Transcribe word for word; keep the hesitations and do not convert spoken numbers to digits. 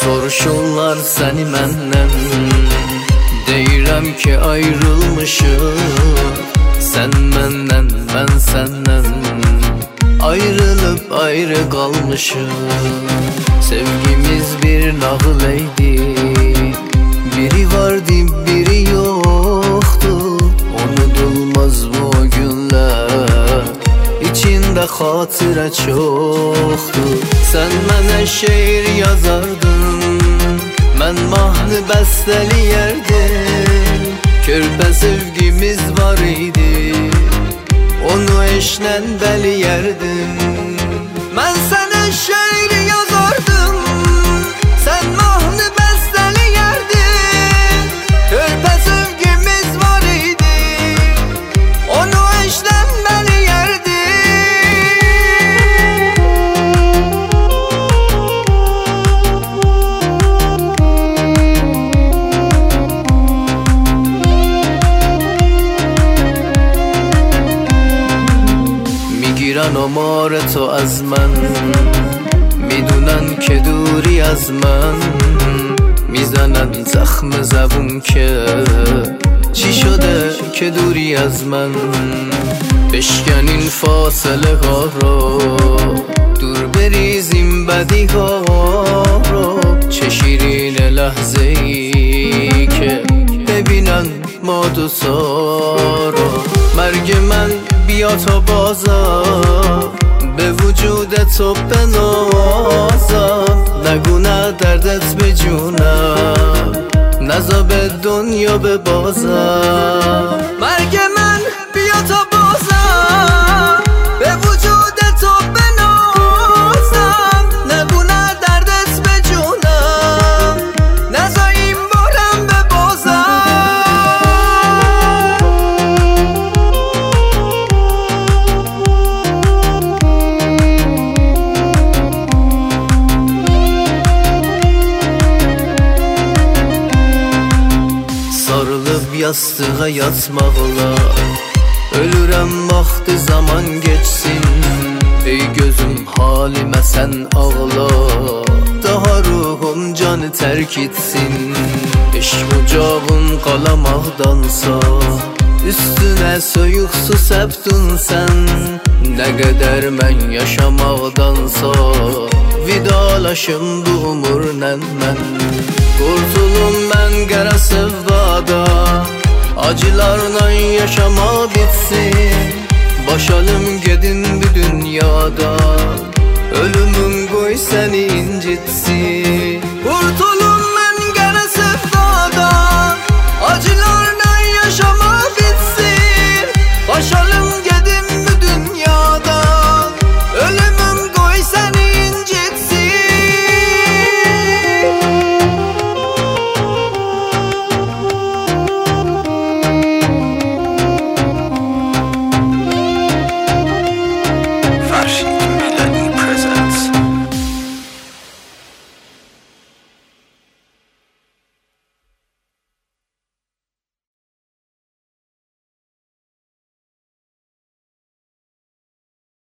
Soruşurlar səni məndən, deyirəm ki ayrılmışıq. Sən məndən, mən səndən, ayrılıb ayrı qalmışıq. Sevgimiz bir nağıl eydi, biri vardı biri yoktu. Unudulmaz bu günler, içinde hatıra çoktu. Sen mənə şeir yazardın, mən mahnı bəstəliyərdim. Körpə sevgimiz var idi, onu eşlə bəliyərdim. Mən sənə şeir yazardım, sen mahnı bəstəliyərdin. Körpə sevgimiz var idi, onu eşlə bəliyərdim. میگیرن آمار تو از من، میدونن که دوری از من. میزنن زخم زبون که چی شده که دوری از من. بشکن این فاصله ها رو، دور بریزیم بدی ها رو. چه شیرین لحظه ای که ببینن ما دو سارو. مرگ من بیا تا بازم، به وجود تو بنازم. نگو نه دردت به جونم، نزا به دنیا ببازم. مرگ من بیا تا بازم، به وجود تو بنازم. نگو نه دردت به جونم، نزا این بارم ببازم. Sarılıp yastığa yatmaqla, ölürəm vaxtı zaman geçsin. Ey gözüm halimə sən ağla, daha ruhum canı tərk etsin. Eşq ocağın qalamaqdansa, üstünə soyuq su səpdin sən. Nə qədər mən yaşamaqdansa, vidalaşım bu umurla mən. Kurtulum ben qara sevdada, acılarla yaşama bitsin. Başalım gedin bu dünyada, ölümün qoy səni incitsin.